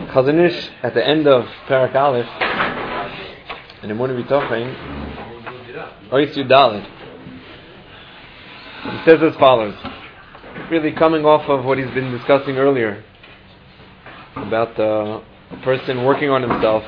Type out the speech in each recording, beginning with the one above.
Chazon Ish at the end of Parak Aleph, and in one of Bitochen, Ois Yudalid, he says as follows, really coming off of what he's been discussing earlier about a person working on himself.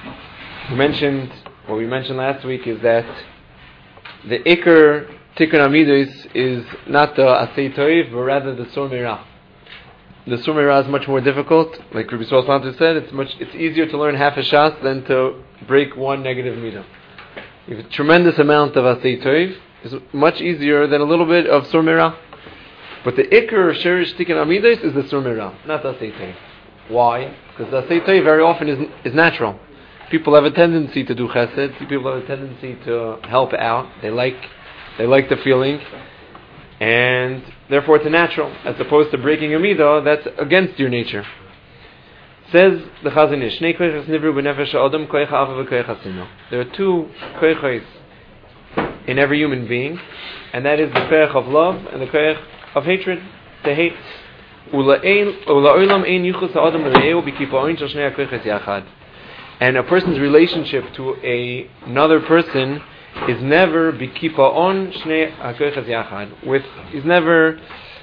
What we mentioned last week is that the Iker Tikkun Amidus is not the Asei Toiv, but rather the Sur Meirah. The Sur Meirah is much more difficult. Like Rabbi Yisrael Salanter said, it's easier to learn half a shas than to break one negative midah. You have a tremendous amount of Asei Toiv. It's much easier than a little bit of Sur Meirah. But the Iker Sherish Tikkun Amidus is the Sur Meirah, not the Asei Toiv. Why? Because the Asei Toiv very often is natural. People have a tendency to do chesed. People have a tendency to help out. They like the feeling, and therefore it's a natural, as opposed to breaking a midah that's against your nature. Says the Chazon Ish, there are two koichos in every human being, and that is the koich of love and the koich of hatred, to hate. And a person's relationship to another person is never bikipa'on shnei hakoiches yachad. Is never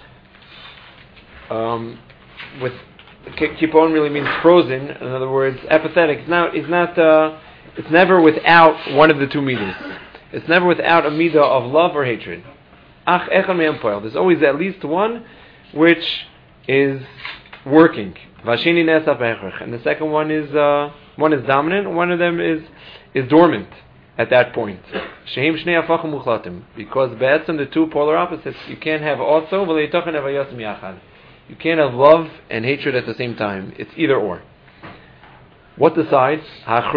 with kipa'on really means frozen. In other words, apathetic. It's never without one of the two midas. It's never without a midah of love or hatred. Ach echad me'em poel. There's always at least one which is working. Vashini ne'asaf hechach. And the second one is dominant. One of them is dormant. At that point, because be'etzem, the two polar opposites, you can't have also, you can't have love and hatred at the same time. It's either or. What decides? What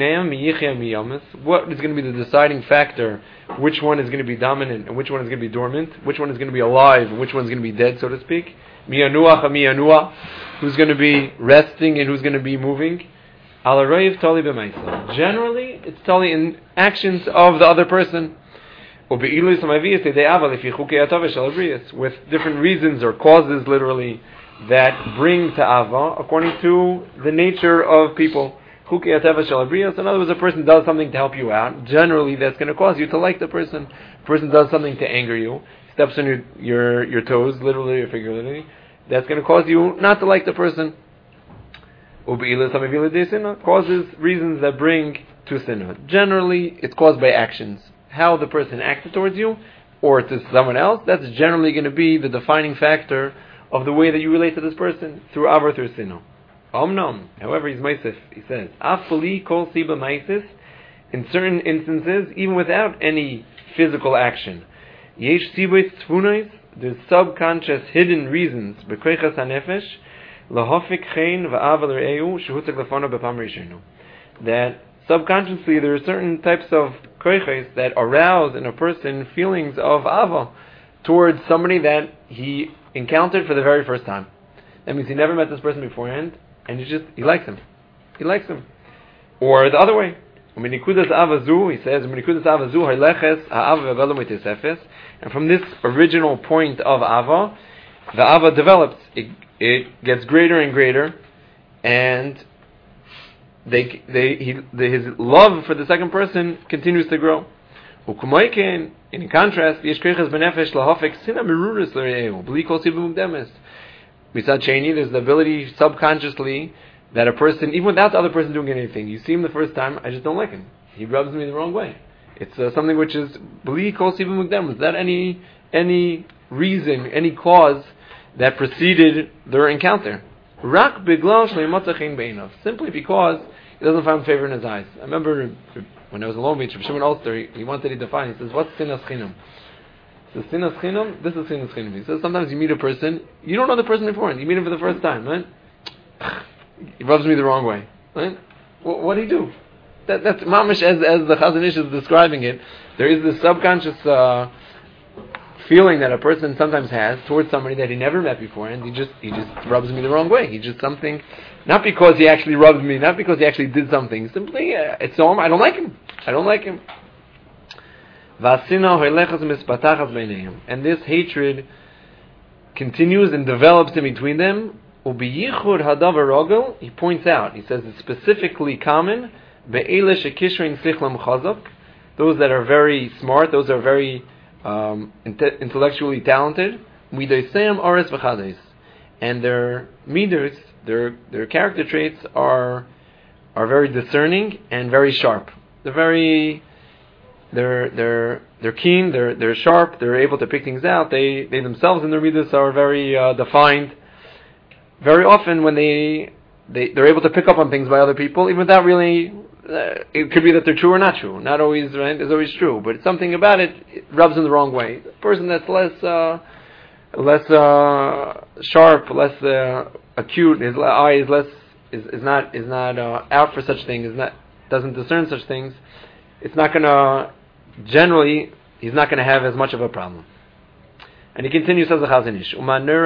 is going to be the deciding factor? Which one is going to be dominant and which one is going to be dormant? Which one is going to be alive and which one is going to be dead, so to speak? Who's going to be resting and who's going to be moving? Generally, it's totally in actions of the other person. With different reasons or causes, literally, that bring to Ava, according to the nature of people. In other words, a person does something to help you out. Generally, that's going to cause you to like the person. A person does something to anger you, steps on your toes, literally or figuratively. That's going to cause you not to like the person. Causes reasons that bring to sinna. Generally, it's caused by actions. How the person acted towards you or to someone else, that's generally going to be the defining factor of the way that you relate to this person, through av or through sinna. However, he's meisif. He says, Afali kol siba meisis, in certain instances, even without any physical action. Yesh sibos tfunais, there's subconscious hidden reasons, b'koichas hanefesh, that subconsciously there are certain types of koiches that arouse in a person feelings of ava towards somebody that he encountered for the very first time. That means he never met this person beforehand, and he likes him. He likes him. Or the other way. He says, and from this original point of ava, the ava develops. It gets greater and greater, and his love for the second person continues to grow. In contrast, there's the ability subconsciously that a person, even without the other person doing anything, you see him the first time, I just don't like him. He rubs me the wrong way. It's something which is without any reason, any cause that preceded their encounter. Simply because he doesn't find favor in his eyes. I remember when I was in Long Beach, Shimon Ulster, he wanted to define. He says, what's sinas chinam? He says, sinas chinam? This is sinas chinam. He says, sometimes you meet a person, you don't know the person before, and you meet him for the first time, right? He rubs me the wrong way, right? What do you do? That's mamish, as the Chazon Ish is describing it. There is this subconscious feeling that a person sometimes has towards somebody that he never met before, and he just rubs me the wrong way. He just something, not because he actually rubbed me, not because he actually did something. Simply, it's so I don't like him. And this hatred continues and develops in between them Ubiyichud hadavar rogel, he points out, he says it's specifically common, be'ele shekishrin sichlam chazak, those that are very smart, those that are very intellectually talented, midoseim ares v'chades, and their midos, their character traits are very discerning and very sharp. They're keen, they're sharp, they're able to pick things out. They themselves in their midos are very defined. Very often when they're able to pick up on things by other people, even without really, it could be that they're true or not true. Not always, right? It's always true, but something about it rubs in the wrong way. The person that's less sharp, less acute, his eye is not out for such things, doesn't discern such things. It's not gonna, generally, he's not gonna have as much of a problem. And he continues, says the Chazon Ish,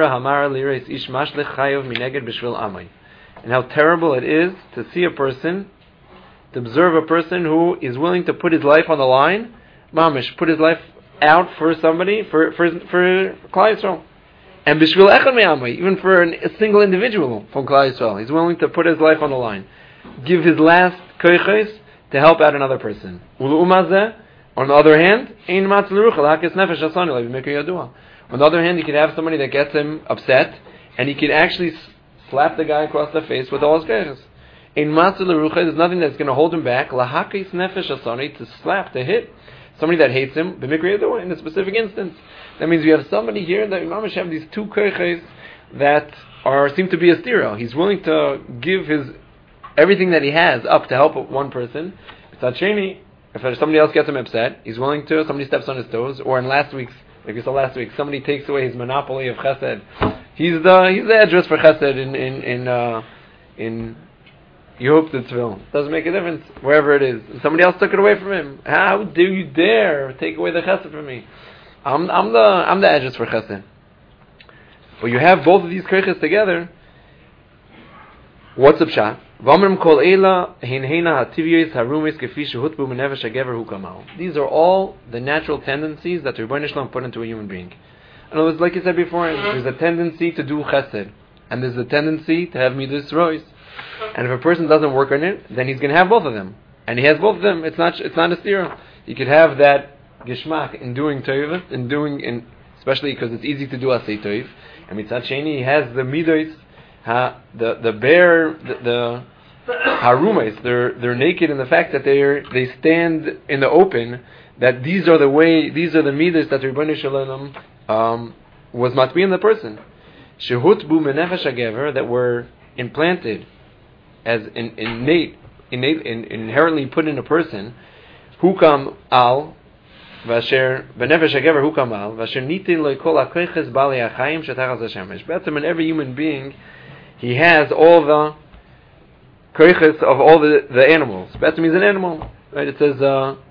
and how terrible it is to see a person, to observe a person who is willing to put his life on the line, mamish, put his life out for somebody, for Klal Yisrael. And b'shvil echad me'amay, even for a single individual from Klal Yisrael, he's willing to put his life on the line, give his last koiches to help out another person. On the other hand, on the other hand, you could have somebody that gets him upset, and he could actually slap the guy across the face with all his koiches. There's nothing that's going to hold him back. To slap, to hit somebody that hates him, in a specific instance. That means we have somebody here that Imamish have these two koiches that seem to be a stira. He's willing to give his everything that he has up to help one person. If somebody else gets him upset, he's willing to. Somebody steps on his toes, or in last week's, like we saw last week, somebody takes away his monopoly of chesed. He's the address for chesed in Yehup. Doesn't make a difference wherever it is. Somebody else took it away from him. How do you dare take away the chesed from me? I'm the address for chesed. But you have both of these koiches together. What's the pshat? These are all the natural tendencies that the Rebbeinu Shalom put into a human being. In other words, like you said before, there's a tendency to do chesed, and there's a tendency to have midas rois. And if a person doesn't work on it, then he's going to have both of them. And he has both of them. It's not a stira. You could have that geshmak in doing toiv, especially because it's easy to do asay toiv. And mitzad sheni, he has the midas, the harumas. They're naked in the fact that they stand in the open. That these are the midas that the Rebbeinu Shalom was matbi in the person. Shehut bu menefesh hagever, that were implanted as inherently put in a person, hukam al vasher benefesh hagever hukam al vasher nitin lo kol hakoiches bali hachayim shetachas hashemesh. Betzim, in every human being, he has all the koiches of all the animals. Betzim, he's an animal, right? It says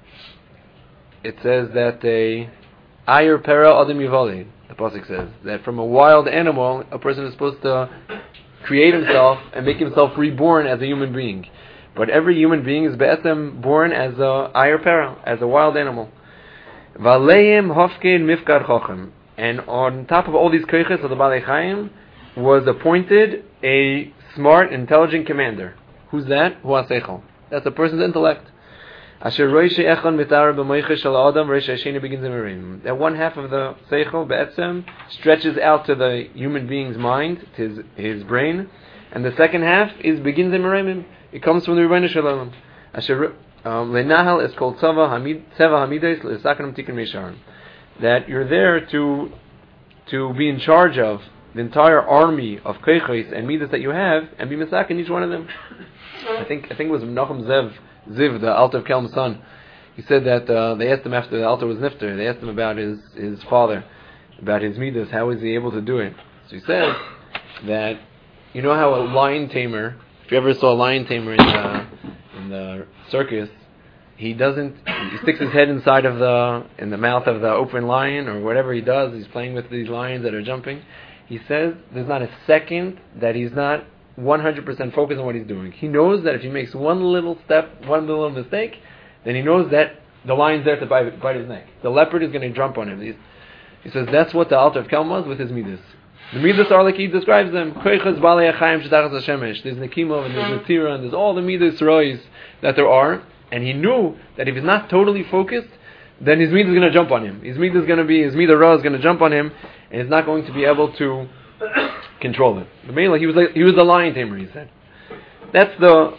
that a ayer pera adam yivalid. The pasuk says that from a wild animal, a person is supposed to create himself and make himself reborn as a human being. But every human being is be'etzem born as a ayer pera, as a wild animal. Valeim hofkein mifkar chochem. And on top of all these koiches of the Balei Chaim was appointed a smart, intelligent commander. Who's that? Hu haseichel. That's a person's intellect. Asher roishe echon mitar b'moiche shel adam roishe hasheni begins imirim. That one half of the seichel be'etzem stretches out to the human being's mind, to his brain, and the second half begins imirim. It comes from the Rebbeinu Shalom. Asher lenahal is called tzava hamidos l'sakanam tikkun meisharim. That you're there to be in charge of the entire army of koiches and midas that you have, and be mesak in each one of them. I think it was Menachem Ziv, the Alter of Kelm's son. He said that they asked him after the Alter was nifter, they asked him about his father, about his midas, how is he able to do it. So he says that, you know how a lion tamer, if you ever saw a lion tamer in the circus, he sticks his head in the mouth of the open lion, or whatever he does, he's playing with these lions that are jumping. He says there's not a second that he's not 100% focused on what he's doing. He knows that if he makes one little step, one little mistake, then he knows that the lion's there to bite his neck. The leopard is going to jump on him. He says that's what the Alter of Kelm was with his midas. The midas are like he describes them. Koichas balei achayim shedachas hashemesh. There's nekimah and there's netira and there's all the midas rois that there are. And he knew that if he's not totally focused, then his midah is going to jump on him. His midah is going to be, his midah ra is going to jump on him, and he's not going to be able to control it. The main, he was the lion tamer. He said, that's the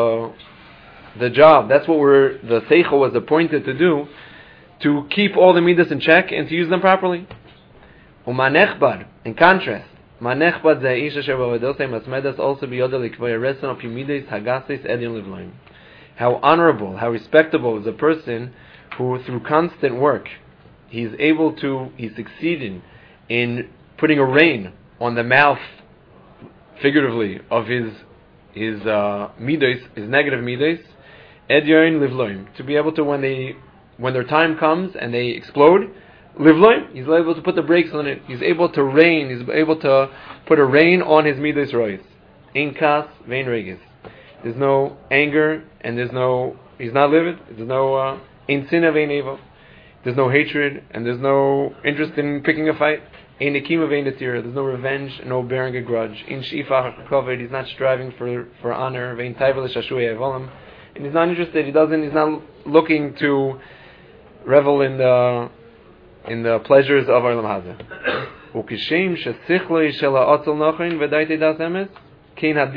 job. That's what the seichel was appointed to do, to keep all the midas in check and to use them properly. Umanechbad, in contrast, manechbad ze'isha shebavadosei masmedas also biyodel likvoya reson of midas hagasis edyon livloim. How honorable, how respectable is a person who, through constant work, he's succeeding in putting a rein on the mouth, figuratively, of his midos, his negative midos, edyon livloim, to be able to, when their time comes and they explode, livloim, he's able to put the brakes on it. He's able to put a rein on his midos rois. Ein kas vein regis. There's no anger, and he's not livid. There's no ein sinah vein eva. There's no hatred, and there's no interest in picking a fight. Ein nekima vein netira. There's no revenge, no bearing a grudge. Ein shifach kavod. He's not striving for honor. Vein taiva l'shashuei evolim. And he's not interested. He's not looking to revel in the pleasures of Olam Hazeh. Ukishem shesichlo shela otzel nochin v'daite das emes. This is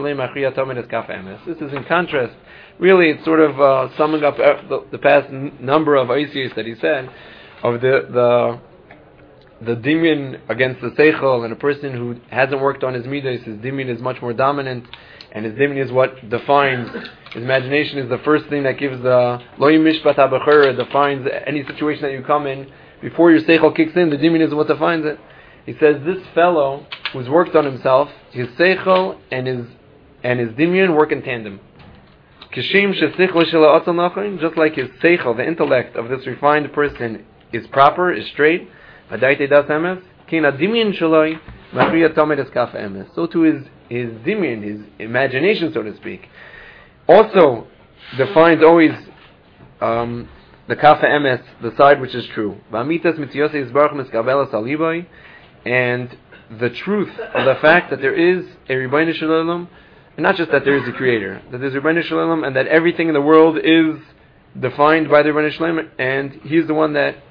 in contrast. Really, it's sort of summing up the past number of Oisios that he said of the dimion against the seichel, and a person who hasn't worked on his midas. His dimion is much more dominant, and his dimion is what defines. His imagination is the first thing that gives the lo mishpat habechor, defines any situation that you come in. Before your seichel kicks in, the dimion is what defines it. He says this fellow who's worked on himself, his seichel and his dimion work in tandem. Kishim shesichel shela otzal nachon, just like his seichel, the intellect of this refined person, is proper, is straight. Vadaite das emes. Kin adimion shaloi machriya tamed es kaf emes. So too his dimion, his imagination, so to speak, also defines always the kafa emes, the side which is true. V'amitas mitziyosei izbarach miskabelas aliboy. And the truth of the fact that there is a Ribbono Shel Olam, and not just that there is a Creator, that there's a Ribbono Shel Olam, and that everything in the world is defined by the Ribbono Shel Olam, and He's the one that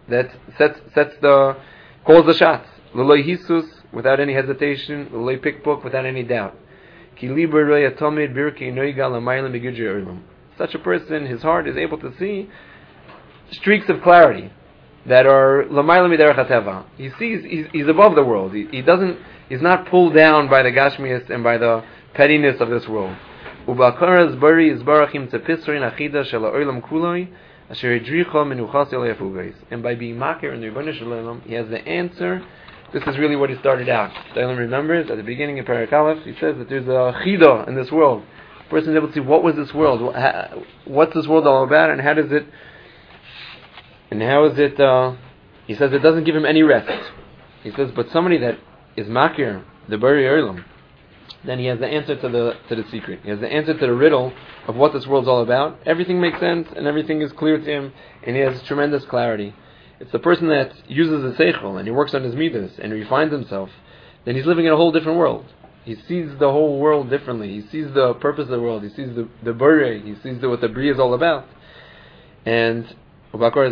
calls the shots. L'loi hisus, without any hesitation. L'loi pikpok, without any doubt. Ki liber roya tomid birki noiga l'maylam begudri olam. Such a person, his heart is able to see streaks of clarity that are l'maylam miderech hateva. He sees he's above the world. He's not pulled down by the gashmias and by the pettiness of this world. Ubakaras bari is barachim tepisrin achida shel ha'olam kuloi asher idricha menuchas el yafugais. And by being makir in the Ribbono Shel Olam, he has the answer. This is really what he started out. Shailam remembers at the beginning of Perek Aleph, he says that there's a chida in this world. The person is able to see what was this world, what's this world all about, and how is it. He says it doesn't give him any rest. He says, but somebody that is makir, the bari olam, then he has the answer to the secret. He has the answer to the riddle of what this world's all about. Everything makes sense, and everything is clear to him, and he has tremendous clarity. It's the person that uses the seichel, and he works on his midas, and refines himself, then he's living in a whole different world. He sees the whole world differently. He sees the purpose of the world. He sees the bari. He sees what the bri is all about. And which had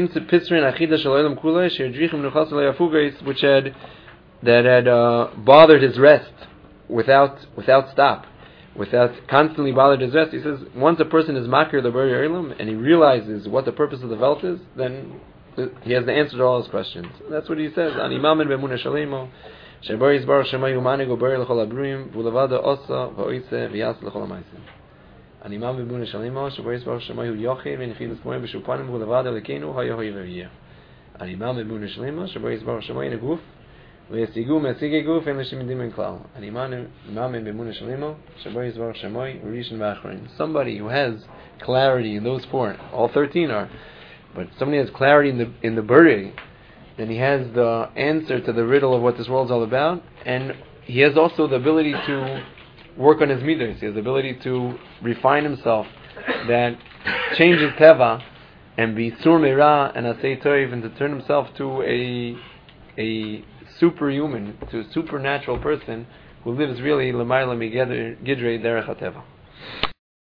bothered his rest without stop, without constantly bothered his rest. He says once a person is makir the bari olam and he realizes what the purpose of the Welt is, then he has the answer to all his questions. That's what he says. An imamen be'emunah shalemo shebari yisbarach shemayu manigo bari l'chol abruim v'levada osa v'oise v'yas l'chol ha'maisim. Animam b'emunah shalemo shebari yisbarach shemayu yochid v'nichilas moed b'shupanim v'levada l'keinu hayohoy v'yeh. Animam b'emunah shalemo shebari yisbarach shemayu neguf v'yasigu me'asigei guf en l'shemidim en klal. Animam b'emunah shalemo shebari yisbarach shemayu rishon v'achron. Somebody who has clarity in those four, all 13 are. But somebody has clarity in the bari, then he has the answer to the riddle of what this world's all about, and he has also the ability to work on his midas. He has the ability to refine himself, that change his teva, and be sur meira and asay toiv, and to turn himself to a superhuman, to a supernatural person who lives really l'mayla migidrei derech hateva.